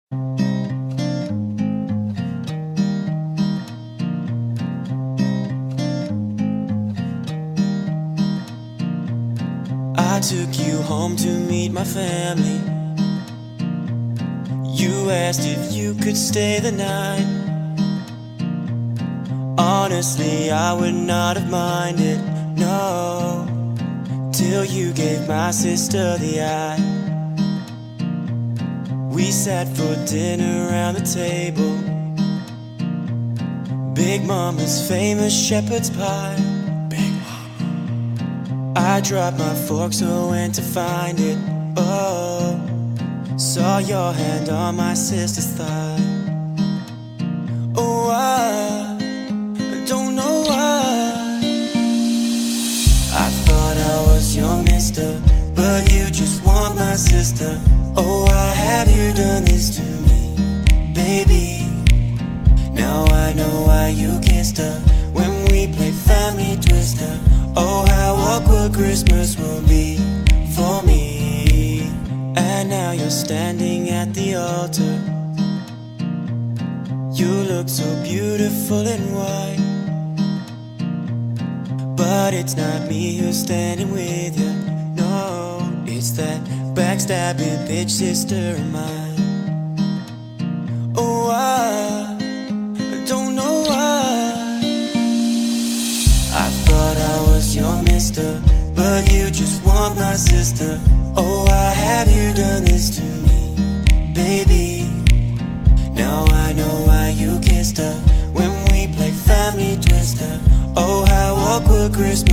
I took you home to meet my family. You asked if you could stay the night. Honestly, I would not have minded, no, till you gave my sister the eye. We sat for dinner around the table, Big Mama's famous shepherd's pie. I dropped my fork, so went to find it. Oh, saw your hand on my sister's thigh. Oh, I don't know why. I thought I was your mister, but you just want my sister. Oh, why have you done this to me, baby? Now I know why you kissed her when we played Family Twister. Oh, how awkward Christmas will be for me. And now you're standing at the altar. You look so beautiful in white, but it's not me who's standing with you. No, it's that backstabbing bitch sister of mine. Oh, I don't know why. I thought I was your mister, but you just want my sister. Oh, why have you done this to me, baby? Now I know why you kissed her when we played Family Twister. Oh, how awkward Christmas